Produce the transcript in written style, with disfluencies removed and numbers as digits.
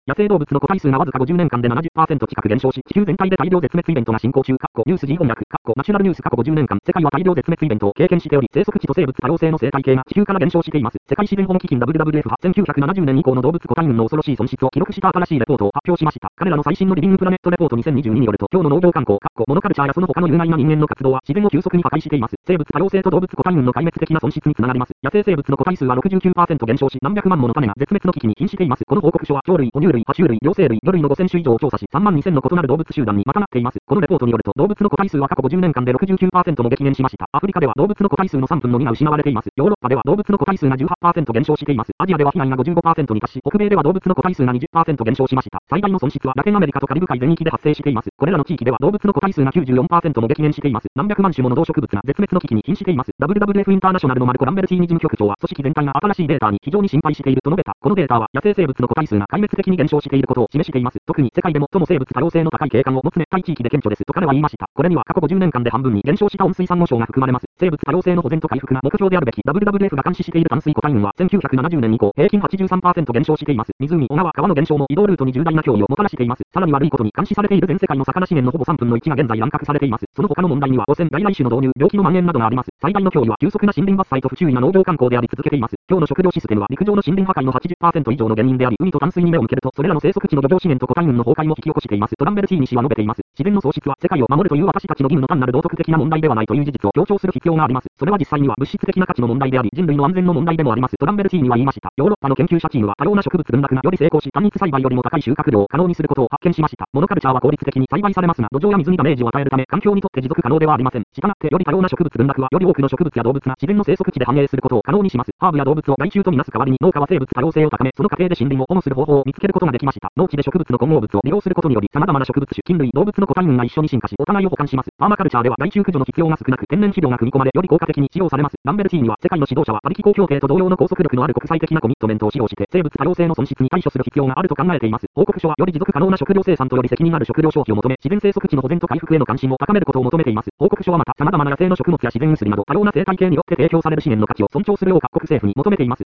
野生動物の個体数がわずか50年間で70%近く減少し、地球全体で大量絶滅イベントが進行中。ニュース G 翻訳。ナショナルニュース過去50年間、世界は大量絶滅イベントを経験しており、生息地と生物多様性の生態系が地球から減少しています。世界自然保護基金 WWF は1970年以降の動物個体群の恐ろしい損失を記録した新しいレポートを発表しました。彼らの最新のリビングプラネットレポート2022によると、今日の農業観光、モノカルチャーやその他の有害な人間の活動は自然を急速に破壊しています。生物多様性と動物個体群の壊滅的な損失につながります。野生生物の個体数は 69% 減少し、何百万もの種が絶滅の危機に瀕しています。この報告書は鳥類、哺乳類、爬虫類、両生類、魚類の5000種以上を調査し、3万2000の異なる動物集団にまたなっています。このレポートによると、動物の個体数は過去50年間で 69% も激減しました。アフリカでは動物の個体数の3分の2が失われています。ヨーロッパでは動物の個体数が 18% 減少しています。アジアでは被害が 55% に達し、北米では動物の個体数が 20% 減少しました。最大の損失はラテンアメリカとカリブ海全域で発生しています。これらの地域では動物の個体数が 94% も激減しています。何百万種もの動植物が絶滅の危機に瀕しています。WWF インターナショナルのマルコ・ランベルティーニ事務局長は、組織全体が新しいデータに非常に心配していると述べた。このデータは野生生物の個体数が壊滅的に減少していることを示しています。特に世界で最も生物多様性の高い景観を持つ熱帯地域で顕著ですと彼は言いました。これには過去50年間で半分に減少した温水産の省が含まれます。生物多様性の保全と回復が目標であるべき WWF が監視している淡水個体群は1970年以降平均 83% 減少しています。湖、小川、川の減少も移動ルートに重大な脅威をもたらしています。さらに悪いことに監視されている全世界の魚資源のほぼ3分の1が現在乱獲されています。その他の問題には汚染、外来種の導入、病気の蔓延などがあります。最大の脅威は急速な森林伐採と不注意な農業観光であり続けています。今日の食料システムは陸上の森林破壊の 80% 以上の原因であり、海と淡水に目を向けるとそれらの生息地の漁業資源と個体群の崩壊も引き起こしています。トランベルティーニ氏は述べています。自然の喪失は世界を守るという私たちの義務の単なる道徳的な問題ではないという事実を強調する必要があります。それは実際には物質的な価値の問題であり、人類の安全の問題でもあります。トランベルティーニは言いました。ヨーロッパの研究者チームは多様な植物群落がより成功し、単一栽培よりも高い収穫量を可能にすることを発見しました。モノカルチャーは効率的に栽培されますが、土壌や水にダメージを与えるため、環境にとって持続可能ではありません。したがって、より多様な植物群落は、より多くの植物や動物が自然の生息地で繁栄することを可能にします。ハーブや動物を害虫とみなす代わりに、農家は生物多様性を高め、その過程で森林を保護する方法を見つけることができました。農地で植物の混合物を利用することにより、様々な植物種、菌類、動物の個体群が一緒に進化し、お互いを補完します。パーマカルチャーでは害虫駆除の必要が少なく、天然肥料が組み込まれ、より効果的に使用されます。ランベルティーニは、世界の指導者はパリ機構協定と同様の拘束力のある国際的なコミットメントを使用して、生物多様性の損失に対処する必要があると考えています。報告書は、より持続可能な食料生産とより責任ある食料消費を求め、自然生息地の保全と回復への関心を高めることを求めています。報告書はまた、様々な野生の食物や自然薬など多様な生態系によって提供される資源の価値を尊重するよう各国政府に求めています。